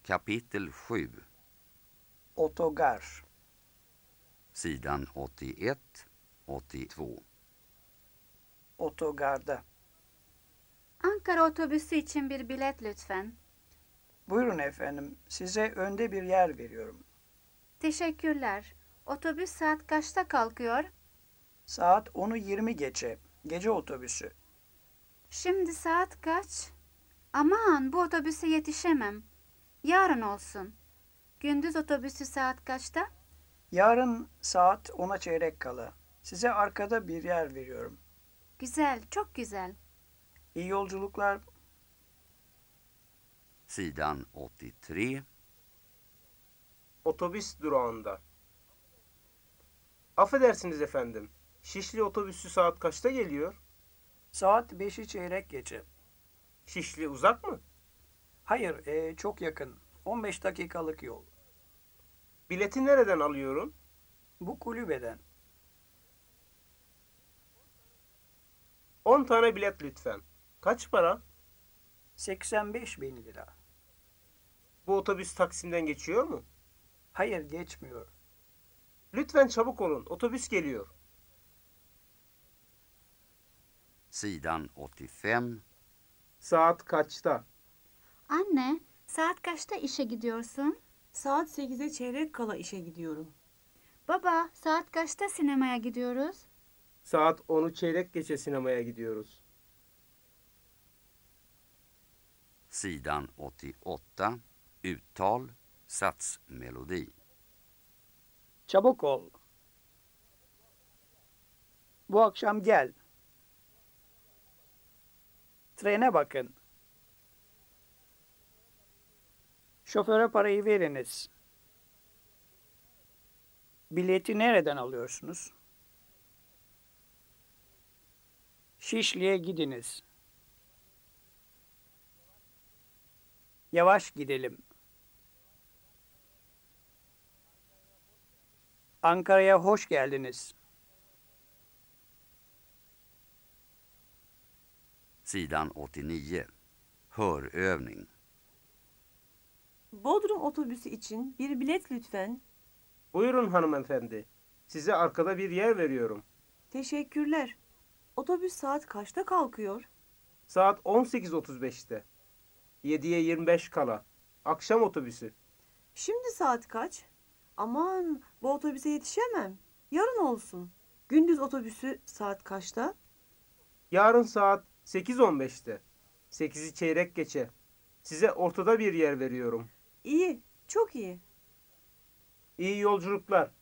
Kapitel 7. Otogar. Sidan 81, 82. Otogarda. Ankara otobüsü için bir bilet lütfen. Buyurun efendim, size önde bir yer veriyorum. Teşekkürler. Otobüs saat kaçta kalkıyor? Saat 10'u 20 geçe. Gece otobüsü. Şimdi saat kaç? Aman, bu otobüse yetişemem. Yarın olsun. Gündüz otobüsü saat kaçta? Yarın saat 10'a çeyrek kala. Size arkada bir yer veriyorum. Güzel, çok güzel. İyi yolculuklar. Sidan 83. Otobüs durağında. Affedersiniz efendim. Şişli otobüsü saat kaçta geliyor? Saat 5'i çeyrek geçe. Şişli uzak mı? Hayır, çok yakın. 15 dakikalık yol. Bileti nereden alıyorum? Bu kulübeden. 10 tane bilet lütfen. Kaç para? 85.000 lira. Bu otobüs Taksim'den geçiyor mu? Hayır, geçmiyor. Lütfen çabuk olun. Otobüs geliyor. Sidan 85. Saat kaçta? Anne, saat kaçta işe gidiyorsun? Saat 8'e çeyrek kala işe gidiyorum. Baba, saat kaçta sinemaya gidiyoruz? Saat 10'u çeyrek geçe sinemaya gidiyoruz. Sidan 88. Uttal, satsmelodi. Çabuk ol. Bu akşam gel. Trene bakın. Şoföre parayı veriniz. Bileti nereden alıyorsunuz? Şişli'ye gidiniz. Yavaş gidelim. Ankara'ya hoş geldiniz. Sidan 89. Hörövning. Bodrum otobüsü için bir bilet lütfen. Buyurun hanımefendi. Size arkada bir yer veriyorum. Teşekkürler. Otobüs saat kaçta kalkıyor? Saat 18.35'te. 7'ye 25 kala. Akşam otobüsü. Şimdi saat kaç? Aman, bu otobüse yetişemem. Yarın olsun. Gündüz otobüsü saat kaçta? Yarın saat 8.15'te. 8'i çeyrek geçe. Size ortada bir yer veriyorum. İyi, çok iyi. İyi yolculuklar.